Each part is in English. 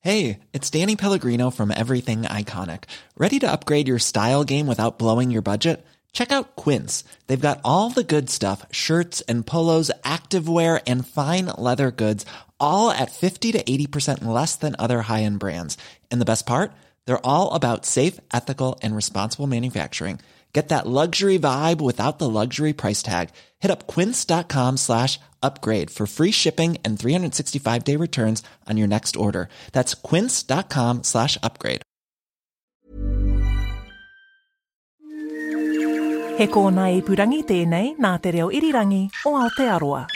Hey, it's Danny Pellegrino from Everything Iconic. Ready to upgrade your style game without blowing your budget? Check out Quince. They've got all the good stuff, shirts and polos, activewear, and fine leather goods, all at 50 to 80% less than other high-end brands. And the best part? They're all about safe, ethical, and responsible manufacturing. Get that luxury vibe without the luxury price tag. Hit up quince.com/upgrade for free shipping and 365-day returns on your next order. That's quince.com/upgrade. He kōna ipurangi tēnei nā te reo irirangi o Aotearoa.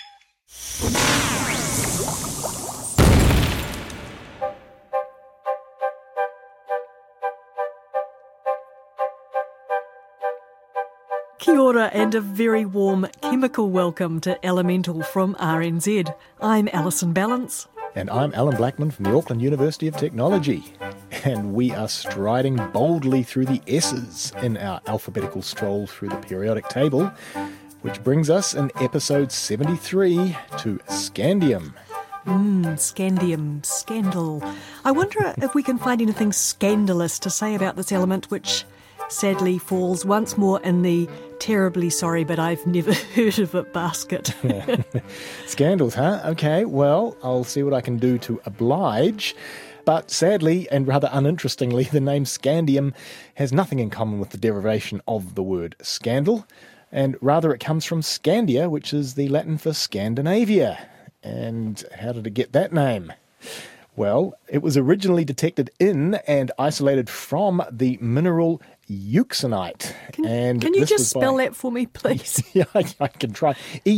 Kia ora and a very warm chemical welcome to Elemental from RNZ. I'm Alison Ballance. And I'm Alan Blackman from the Auckland University of Technology. And we are striding boldly through the S's in our alphabetical stroll through the periodic table, which brings us in episode 73 to scandium. Scandium, scandal. I wonder if we can find anything scandalous to say about this element, which sadly falls once more in the terribly sorry but I've never heard of it basket. Scandals, huh? Okay, well, I'll see what I can do to oblige. But sadly, and rather uninterestingly, the name scandium has nothing in common with the derivation of the word scandal, and rather it comes from Scandia, which is the Latin for Scandinavia. And how did it get that name? Well, it was originally detected in and isolated from the mineral euxenite. Can you just spell that for me, please? Yeah, I can try.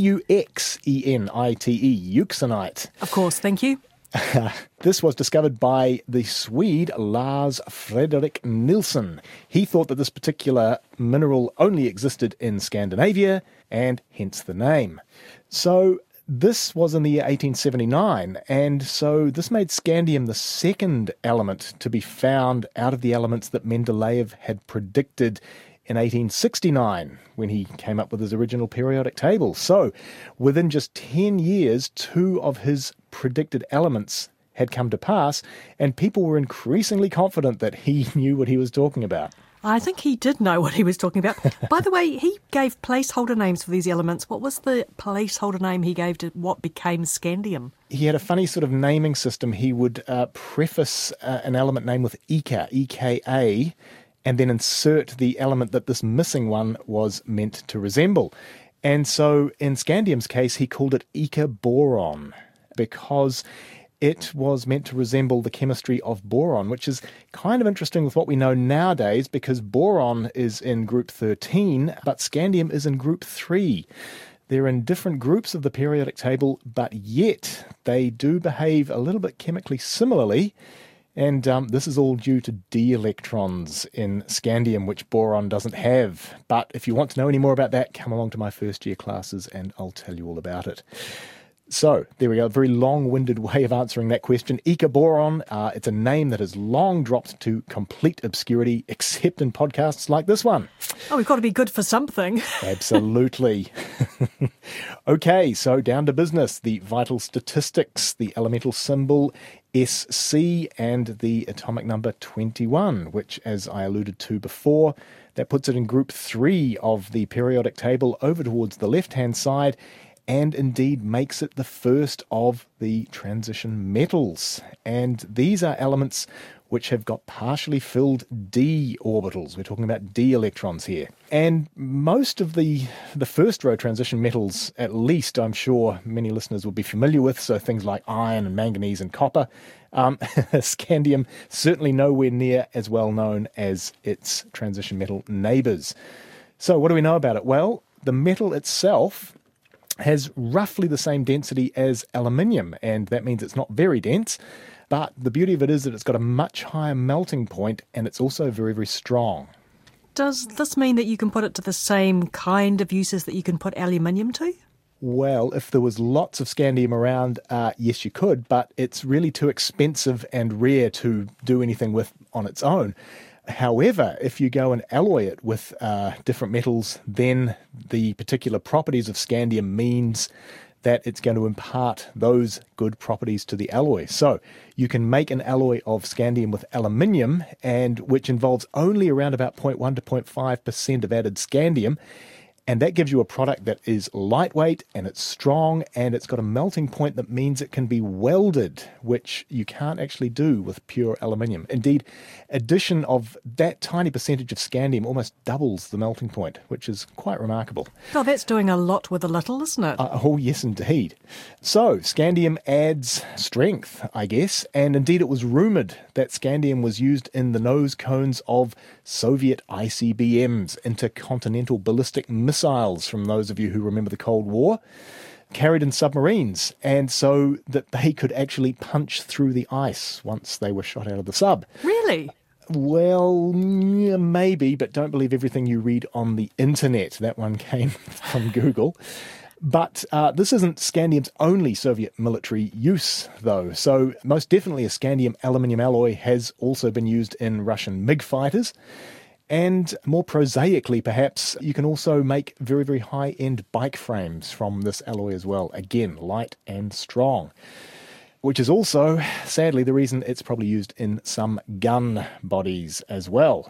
Euxenite, euxenite. Of course, thank you. This was discovered by the Swede Lars Fredrik Nilsson. He thought that this particular mineral only existed in Scandinavia, and hence the name. So this was in the year 1879, and so this made scandium the second element to be found out of the elements that Mendeleev had predicted in 1869 when he came up with his original periodic table. So within just 10 years, two of his predicted elements had come to pass, and people were increasingly confident that he knew what he was talking about. I think he did know what he was talking about. By the way, he gave placeholder names for these elements. What was the placeholder name he gave to what became scandium? He had a funny sort of naming system. He would preface an element name with Eka, E-K-A, and then insert the element that this missing one was meant to resemble. And so in scandium's case, he called it Eka boron because it was meant to resemble the chemistry of boron, which is kind of interesting with what we know nowadays because boron is in group 13, but scandium is in group 3. They're in different groups of the periodic table, but yet they do behave a little bit chemically similarly. And this is all due to d electrons in scandium, which boron doesn't have. But if you want to know any more about that, come along to my first year classes and I'll tell you all about it. So, there we go, a very long-winded way of answering that question. Eka boron, it's a name that has long dropped to complete obscurity, except in podcasts like this one. Oh, we've got to be good for something. Absolutely. Okay, so down to business. The vital statistics, the elemental symbol SC, and the atomic number 21, which, as I alluded to before, that puts it in group 3 of the periodic table over towards the left-hand side, and indeed makes it the first of the transition metals. And these are elements which have got partially filled d orbitals. We're talking about d electrons here. And most of the first row transition metals, at least I'm sure many listeners will be familiar with, so things like iron and manganese and copper. Scandium certainly nowhere near as well known as its transition metal neighbours. So what do we know about it? Well, the metal itself has roughly the same density as aluminium, and that means it's not very dense, but the beauty of it is that it's got a much higher melting point, and it's also very, very strong. Does this mean that you can put it to the same kind of uses that you can put aluminium to? Well, if there was lots of scandium around, yes, you could, but it's really too expensive and rare to do anything with on its own. However, if you go and alloy it with different metals, then the particular properties of scandium means that it's going to impart those good properties to the alloy. So you can make an alloy of scandium with aluminium, and which involves only around about 0.1 to 0.5% of added scandium. And that gives you a product that is lightweight and it's strong and it's got a melting point that means it can be welded, which you can't actually do with pure aluminium. Indeed, addition of that tiny percentage of scandium almost doubles the melting point, which is quite remarkable. Oh, that's doing a lot with a little, isn't it? Oh, yes, indeed. So, scandium adds strength, I guess, and indeed it was rumoured that scandium was used in the nose cones of Soviet ICBMs, intercontinental ballistic missiles, from those of you who remember the Cold War, carried in submarines, and so that they could actually punch through the ice once they were shot out of the sub. Really? Well, yeah, maybe, but don't believe everything you read on the internet. That one came from Google. But this isn't scandium's only Soviet military use, though. So most definitely a scandium aluminium alloy has also been used in Russian MiG fighters. And more prosaically, perhaps, you can also make very, very high-end bike frames from this alloy as well. Again, light and strong. Which is also, sadly, the reason it's probably used in some gun bodies as well.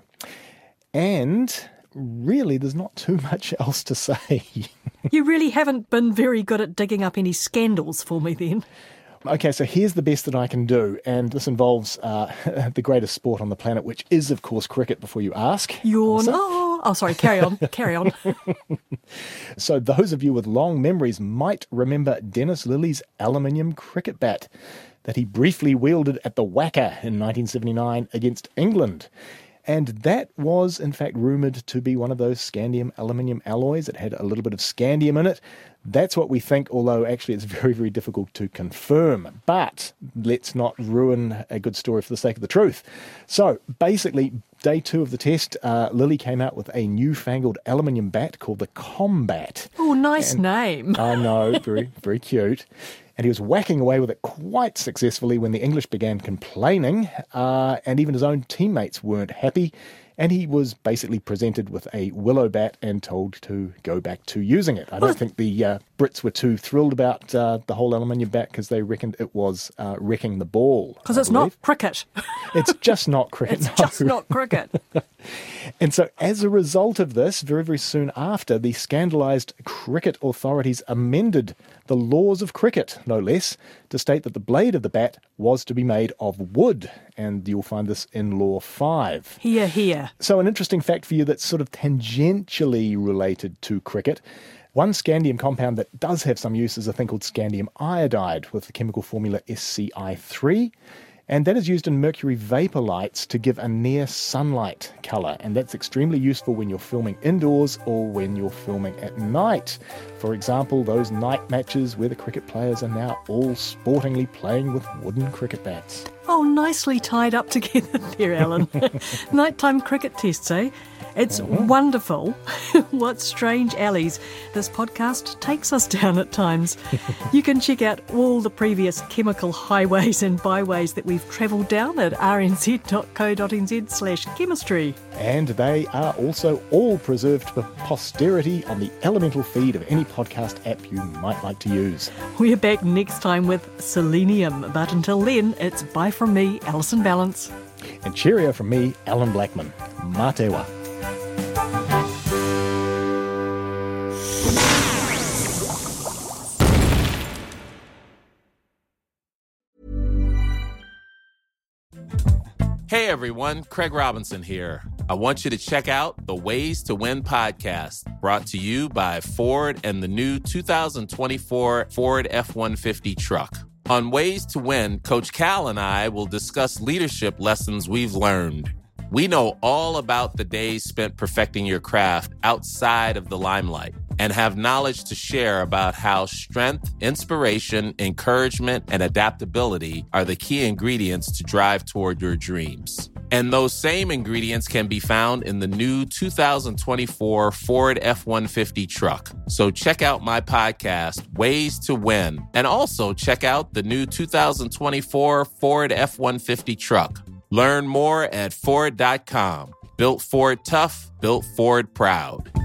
And really, there's not too much else to say. You really haven't been very good at digging up any scandals for me then. Okay, so here's the best that I can do, and this involves the greatest sport on the planet, which is, of course, cricket, before you ask. Yawn. Oh, sorry, carry on, carry on. So those of you with long memories might remember Dennis Lilly's aluminium cricket bat that he briefly wielded at the WACA in 1979 against England. And that was, in fact, rumoured to be one of those scandium aluminium alloys. It had a little bit of scandium in it. That's what we think, although actually it's very, very difficult to confirm. But let's not ruin a good story for the sake of the truth. So basically, day 2 of the test, Lilly came out with a newfangled aluminium bat called the Combat. Oh, nice name. I know, very, very cute. And he was whacking away with it quite successfully when the English began complaining, and even his own teammates weren't happy. And he was basically presented with a willow bat and told to go back to using it. I don't think the Brits were too thrilled about the whole aluminium bat because they reckoned it was wrecking the ball. Because it's not cricket. It's just not cricket. It's just not cricket. And so as a result of this, very, very soon after, the scandalised cricket authorities amended the laws of cricket, no less, to state that the blade of the bat was to be made of wood. And you'll find this in Law 5. Hear, hear. So an interesting fact for you that's sort of tangentially related to cricket. One scandium compound that does have some use is a thing called scandium iodide with the chemical formula SCI3. And that is used in mercury vapor lights to give a near sunlight colour. And that's extremely useful when you're filming indoors or when you're filming at night. For example, those night matches where the cricket players are now all sportingly playing with wooden cricket bats. Oh, nicely tied up together there, Alan. Nighttime cricket tests, eh? It's wonderful what strange alleys this podcast takes us down at times. You can check out all the previous chemical highways and byways that we've travelled down at rnz.co.nz/chemistry. And they are also all preserved for posterity on the Elemental feed of any podcast app you might like to use. We're back next time with selenium, but until then, it's bye from me, Alison Balance. And cheerio from me, Alan Blackman. Mā te wā. Hey everyone, Craig Robinson here. I want you to check out the Ways to Win podcast, brought to you by Ford and the new 2024 Ford F-150 truck. On Ways to Win, Coach Cal and I will discuss leadership lessons we've learned. We know all about the days spent perfecting your craft outside of the limelight and have knowledge to share about how strength, inspiration, encouragement, and adaptability are the key ingredients to drive toward your dreams. And those same ingredients can be found in the new 2024 Ford F-150 truck. So check out my podcast, Ways to Win, and also check out the new 2024 Ford F-150 truck. Learn more at Ford.com. Built Ford tough, built Ford proud.